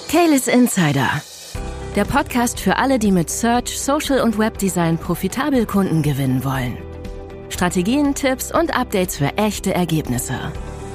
Keyless Insider, der Podcast für alle, die mit Search, Social und Webdesign profitabel Kunden gewinnen wollen. Strategien, Tipps und Updates für echte Ergebnisse.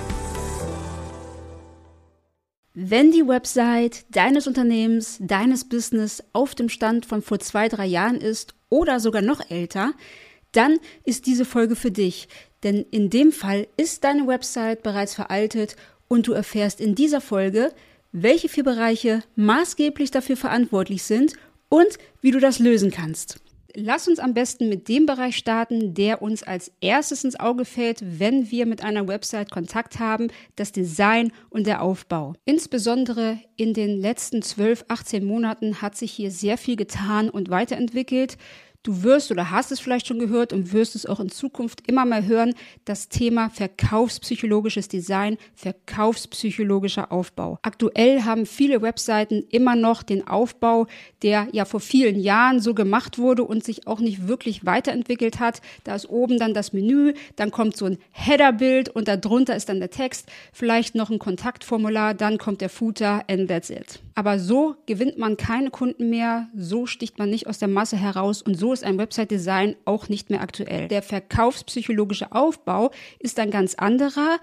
Wenn die Website deines Unternehmens, deines Business auf dem Stand von vor 2-3 Jahren ist oder sogar noch älter, dann ist diese Folge für dich. Denn in dem Fall ist deine Website bereits veraltet und du erfährst in dieser Folge, welche 4 Bereiche maßgeblich dafür verantwortlich sind und wie du das lösen kannst. Lass uns am besten mit dem Bereich starten, der uns als erstes ins Auge fällt, wenn wir mit einer Website Kontakt haben, das Design und der Aufbau. Insbesondere in den letzten 12, 18 Monaten hat sich hier sehr viel getan und weiterentwickelt. Du wirst oder hast es vielleicht schon gehört und wirst es auch in Zukunft immer mal hören, das Thema verkaufspsychologisches Design, verkaufspsychologischer Aufbau. Aktuell haben viele Webseiten immer noch den Aufbau, der ja vor vielen Jahren so gemacht wurde und sich auch nicht wirklich weiterentwickelt hat. Da ist oben dann das Menü, dann kommt so ein Header-Bild und darunter ist dann der Text, vielleicht noch ein Kontaktformular, dann kommt der Footer and that's it. Aber so gewinnt man keine Kunden mehr, so sticht man nicht aus der Masse heraus und so ist ein Website-Design auch nicht mehr aktuell. Der verkaufspsychologische Aufbau ist ein ganz anderer.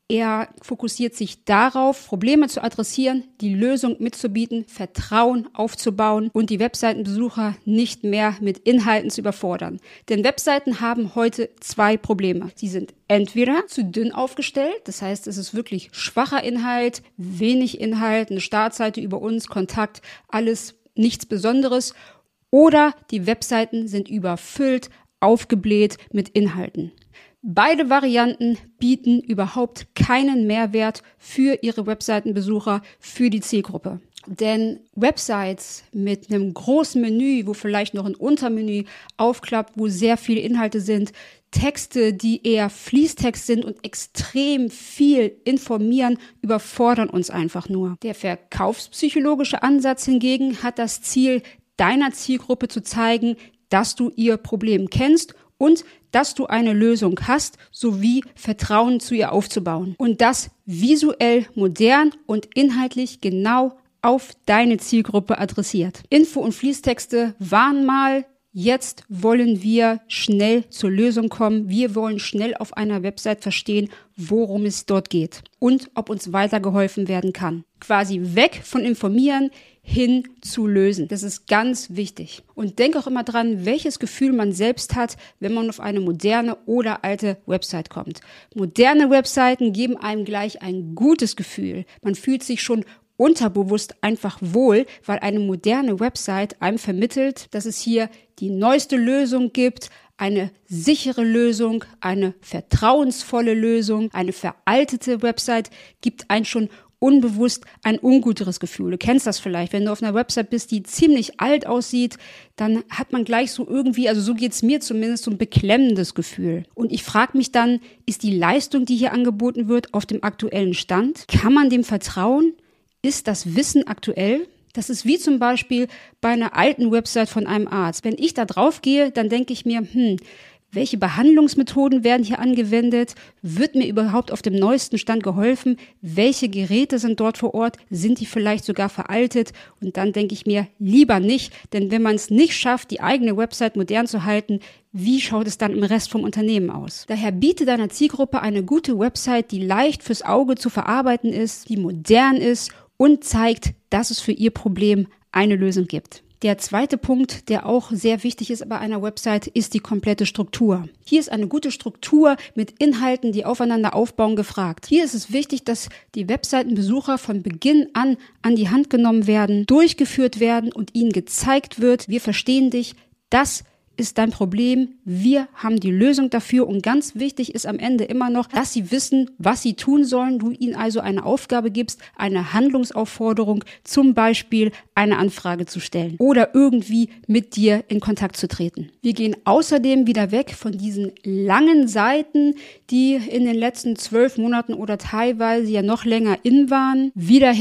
Er fokussiert sich darauf, Probleme zu adressieren, die Lösung mitzubieten, Vertrauen aufzubauen und die Webseitenbesucher nicht mehr mit Inhalten zu überfordern. Denn Webseiten haben heute 2 Probleme. Sie sind entweder zu dünn aufgestellt, das heißt, es ist wirklich schwacher Inhalt, wenig Inhalt, eine Startseite über uns, Kontakt, alles nichts Besonderes. Oder die Webseiten sind überfüllt, aufgebläht mit Inhalten. Beide Varianten bieten überhaupt keinen Mehrwert für ihre Webseitenbesucher, für die Zielgruppe. Denn Websites mit einem großen Menü, wo vielleicht noch ein Untermenü aufklappt, wo sehr viele Inhalte sind, Texte, die eher Fließtext sind und extrem viel informieren, überfordern uns einfach nur. Der verkaufspsychologische Ansatz hingegen hat das Ziel, deiner Zielgruppe zu zeigen, dass du ihr Problem kennst und dass du eine Lösung hast, sowie Vertrauen zu ihr aufzubauen. Und das visuell, modern und inhaltlich genau auf deine Zielgruppe adressiert. Info- und Fließtexte waren mal, jetzt wollen wir schnell zur Lösung kommen. Wir wollen schnell auf einer Website verstehen, worum es dort geht und ob uns weitergeholfen werden kann. Quasi weg von informieren, hin zu lösen. Das ist ganz wichtig. Und denk auch immer dran, welches Gefühl man selbst hat, wenn man auf eine moderne oder alte Website kommt. Moderne Webseiten geben einem gleich ein gutes Gefühl. Man fühlt sich schon unterbewusst einfach wohl, weil eine moderne Website einem vermittelt, dass es hier die neueste Lösung gibt, eine sichere Lösung, eine vertrauensvolle Lösung. Eine veraltete Website gibt einen schon unbewusst ein unguteres Gefühl. Du kennst das vielleicht, wenn du auf einer Website bist, die ziemlich alt aussieht, dann hat man gleich so irgendwie, also so geht's mir zumindest, so ein beklemmendes Gefühl. Und ich frage mich dann, ist die Leistung, die hier angeboten wird, auf dem aktuellen Stand? Kann man dem vertrauen? Ist das Wissen aktuell? Das ist wie zum Beispiel bei einer alten Website von einem Arzt. Wenn ich da drauf gehe, dann denke ich mir, welche Behandlungsmethoden werden hier angewendet? Wird mir überhaupt auf dem neuesten Stand geholfen? Welche Geräte sind dort vor Ort? Sind die vielleicht sogar veraltet? Und dann denke ich mir, lieber nicht, denn wenn man es nicht schafft, die eigene Website modern zu halten, wie schaut es dann im Rest vom Unternehmen aus? Daher biete deiner Zielgruppe eine gute Website, die leicht fürs Auge zu verarbeiten ist, die modern ist und zeigt, dass es für ihr Problem eine Lösung gibt. Der zweite Punkt, der auch sehr wichtig ist bei einer Website, ist die komplette Struktur. Hier ist eine gute Struktur mit Inhalten, die aufeinander aufbauen, gefragt. Hier ist es wichtig, dass die Webseitenbesucher von Beginn an die Hand genommen werden, durchgeführt werden und ihnen gezeigt wird, wir verstehen dich, das ist dein Problem, wir haben die Lösung dafür und ganz wichtig ist am Ende immer noch, dass sie wissen, was sie tun sollen, du ihnen also eine Aufgabe gibst, eine Handlungsaufforderung, zum Beispiel eine Anfrage zu stellen oder irgendwie mit dir in Kontakt zu treten. Wir gehen außerdem wieder weg von diesen langen Seiten, die in den letzten 12 Monaten oder teilweise ja noch länger in waren, wieder hin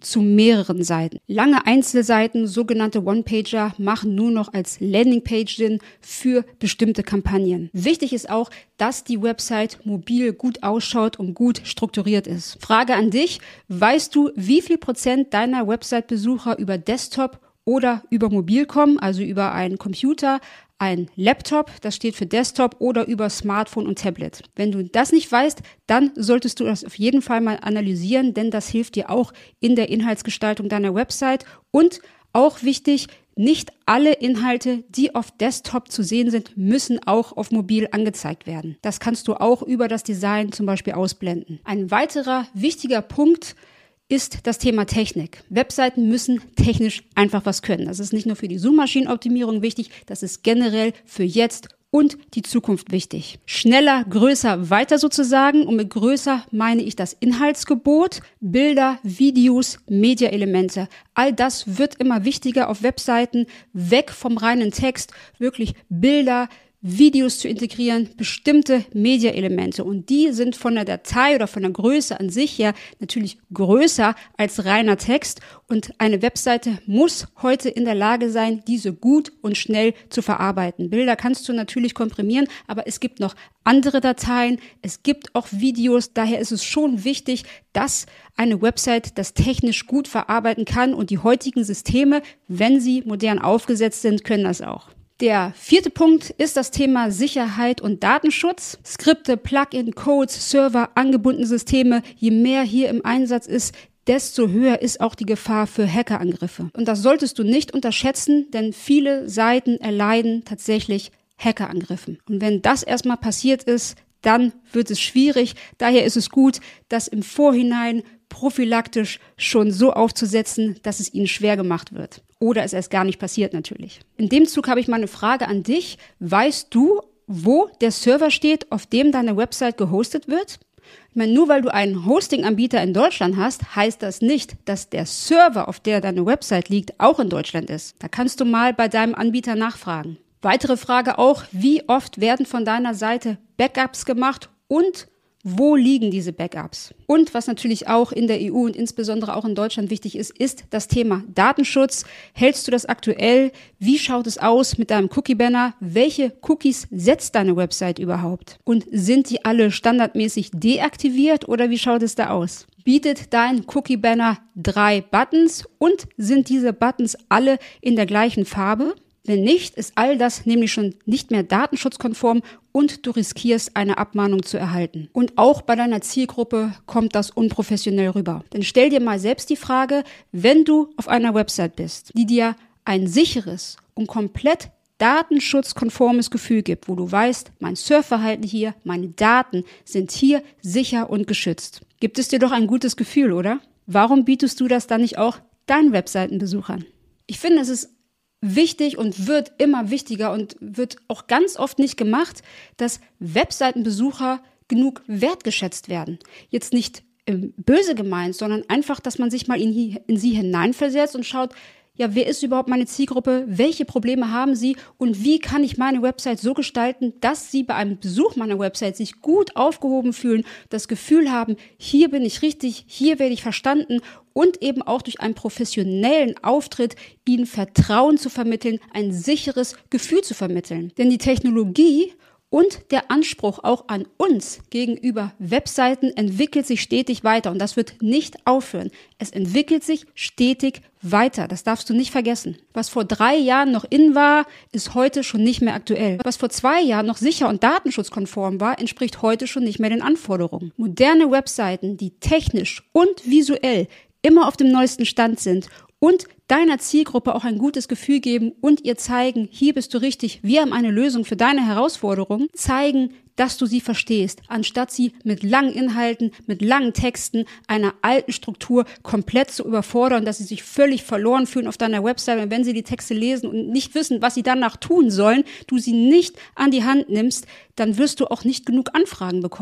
zu mehreren Seiten. Lange Einzelseiten, sogenannte One-Pager, machen nur noch als Landingpage Sinn für bestimmte Kampagnen. Wichtig ist auch, dass die Website mobil gut ausschaut und gut strukturiert ist. Frage an dich: Weißt du, wie viel Prozent deiner Website-Besucher über Desktop oder über mobil kommen, also über einen Computer, ein Laptop, das steht für Desktop, oder über Smartphone und Tablet? Wenn du das nicht weißt, dann solltest du das auf jeden Fall mal analysieren, denn das hilft dir auch in der Inhaltsgestaltung deiner Website. Und auch wichtig, nicht alle Inhalte, die auf Desktop zu sehen sind, müssen auch auf mobil angezeigt werden. Das kannst du auch über das Design zum Beispiel ausblenden. Ein weiterer wichtiger Punkt ist das Thema Technik. Webseiten müssen technisch einfach was können. Das ist nicht nur für die Suchmaschinenoptimierung wichtig, das ist generell für jetzt und die Zukunft wichtig. Schneller, größer, weiter sozusagen. Und mit größer meine ich das Inhaltsgebot, Bilder, Videos, Mediaelemente. All das wird immer wichtiger auf Webseiten, weg vom reinen Text, wirklich Bilder, Videos zu integrieren, bestimmte Mediaelemente. Und die sind von der Datei oder von der Größe an sich her natürlich größer als reiner Text. Und eine Webseite muss heute in der Lage sein, diese gut und schnell zu verarbeiten. Bilder kannst du natürlich komprimieren, aber es gibt noch andere Dateien, es gibt auch Videos. Daher ist es schon wichtig, dass eine Website das technisch gut verarbeiten kann. Und die heutigen Systeme, wenn sie modern aufgesetzt sind, können das auch. Der 4. Punkt ist das Thema Sicherheit und Datenschutz. Skripte, Plugin, Codes, Server, angebundene Systeme. Je mehr hier im Einsatz ist, desto höher ist auch die Gefahr für Hackerangriffe. Und das solltest du nicht unterschätzen, denn viele Seiten erleiden tatsächlich Hackerangriffen. Und wenn das erstmal passiert ist, dann wird es schwierig. Daher ist es gut, das im Vorhinein prophylaktisch schon so aufzusetzen, dass es ihnen schwer gemacht wird. Oder es erst gar nicht passiert natürlich. In dem Zug habe ich mal eine Frage an dich. Weißt du, wo der Server steht, auf dem deine Website gehostet wird? Ich meine, nur weil du einen Hosting-Anbieter in Deutschland hast, heißt das nicht, dass der Server, auf der deine Website liegt, auch in Deutschland ist. Da kannst du mal bei deinem Anbieter nachfragen. Weitere Frage auch: Wie oft werden von deiner Seite Backups gemacht und wo liegen diese Backups? Und was natürlich auch in der EU und insbesondere auch in Deutschland wichtig ist, ist das Thema Datenschutz. Hältst du das aktuell? Wie schaut es aus mit deinem Cookie-Banner? Welche Cookies setzt deine Website überhaupt? Und sind die alle standardmäßig deaktiviert oder wie schaut es da aus? Bietet dein Cookie-Banner 3 Buttons und sind diese Buttons alle in der gleichen Farbe? Wenn nicht, ist all das nämlich schon nicht mehr datenschutzkonform und du riskierst, eine Abmahnung zu erhalten. Und auch bei deiner Zielgruppe kommt das unprofessionell rüber. Denn stell dir mal selbst die Frage, wenn du auf einer Website bist, die dir ein sicheres und komplett datenschutzkonformes Gefühl gibt, wo du weißt, mein Surfverhalten hier, meine Daten sind hier sicher und geschützt. Gibt es dir doch ein gutes Gefühl, oder? Warum bietest du das dann nicht auch deinen Webseitenbesuchern? Ich finde, es ist wichtig und wird immer wichtiger und wird auch ganz oft nicht gemacht, dass Webseitenbesucher genug wertgeschätzt werden. Jetzt nicht böse gemeint, sondern einfach, dass man sich mal in sie hineinversetzt und schaut, ja, wer ist überhaupt meine Zielgruppe? Welche Probleme haben sie? Und wie kann ich meine Website so gestalten, dass sie bei einem Besuch meiner Website sich gut aufgehoben fühlen, das Gefühl haben, hier bin ich richtig, hier werde ich verstanden und eben auch durch einen professionellen Auftritt ihnen Vertrauen zu vermitteln, ein sicheres Gefühl zu vermitteln. Denn die Technologie und der Anspruch auch an uns gegenüber Webseiten entwickelt sich stetig weiter und das wird nicht aufhören. Es entwickelt sich stetig weiter, das darfst du nicht vergessen. Was vor 3 Jahren noch in war, ist heute schon nicht mehr aktuell. Was vor 2 Jahren noch sicher und datenschutzkonform war, entspricht heute schon nicht mehr den Anforderungen. Moderne Webseiten, die technisch und visuell immer auf dem neuesten Stand sind und deiner Zielgruppe auch ein gutes Gefühl geben und ihr zeigen, hier bist du richtig, wir haben eine Lösung für deine Herausforderungen, zeigen, dass du sie verstehst, anstatt sie mit langen Inhalten, mit langen Texten, einer alten Struktur komplett zu überfordern, dass sie sich völlig verloren fühlen auf deiner Website. Und wenn sie die Texte lesen und nicht wissen, was sie danach tun sollen, du sie nicht an die Hand nimmst, dann wirst du auch nicht genug Anfragen bekommen.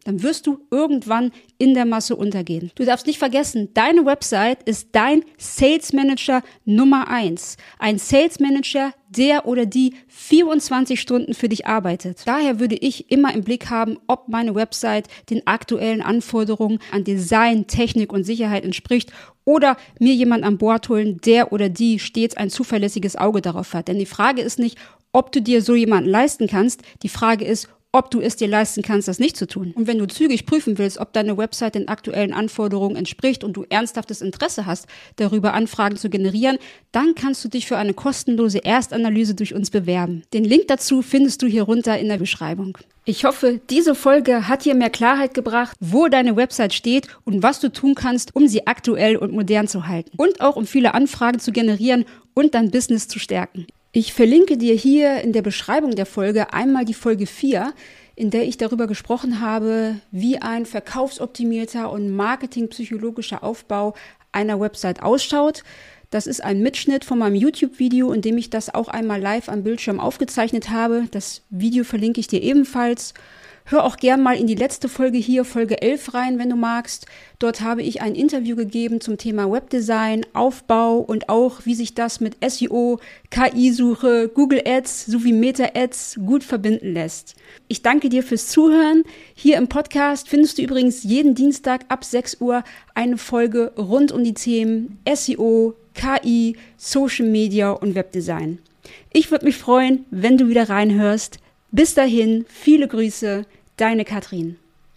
Dann wirst du irgendwann in der Masse untergehen. Du darfst nicht vergessen, deine Website ist dein Sales Manager Nummer 1. Ein Sales Manager, der oder die 24 Stunden für dich arbeitet. Daher würde ich immer im Blick haben, ob meine Website den aktuellen Anforderungen an Design, Technik und Sicherheit entspricht oder mir jemand an Bord holen, der oder die stets ein zuverlässiges Auge darauf hat. Denn die Frage ist nicht, ob du dir so jemanden leisten kannst. Die Frage ist, ob du es dir leisten kannst, das nicht zu tun. Und wenn du zügig prüfen willst, ob deine Website den aktuellen Anforderungen entspricht und du ernsthaftes Interesse hast, darüber Anfragen zu generieren, dann kannst du dich für eine kostenlose Erstanalyse durch uns bewerben. Den Link dazu findest du hier runter in der Beschreibung. Ich hoffe, diese Folge hat dir mehr Klarheit gebracht, wo deine Website steht und was du tun kannst, um sie aktuell und modern zu halten. Und auch um viele Anfragen zu generieren und dein Business zu stärken. Ich verlinke dir hier in der Beschreibung der Folge einmal die Folge 4, in der ich darüber gesprochen habe, wie ein verkaufsoptimierter und marketingpsychologischer Aufbau einer Website ausschaut. Das ist ein Mitschnitt von meinem YouTube-Video, in dem ich das auch einmal live am Bildschirm aufgezeichnet habe. Das Video verlinke ich dir ebenfalls. Hör auch gern mal in die letzte Folge hier, Folge 11 rein, wenn du magst. Dort habe ich ein Interview gegeben zum Thema Webdesign, Aufbau und auch, wie sich das mit SEO, KI-Suche, Google Ads sowie Meta-Ads gut verbinden lässt. Ich danke dir fürs Zuhören. Hier im Podcast findest du übrigens jeden Dienstag ab 6 Uhr eine Folge rund um die Themen SEO, KI, Social Media und Webdesign. Ich würde mich freuen, wenn du wieder reinhörst. Bis dahin, viele Grüße, deine Katrin.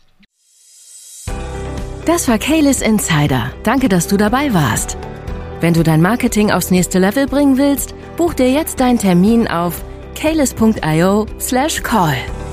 Das war Keyless Insider. Danke, dass du dabei warst. Wenn du dein Marketing aufs nächste Level bringen willst, buch dir jetzt deinen Termin auf keyless.io/call.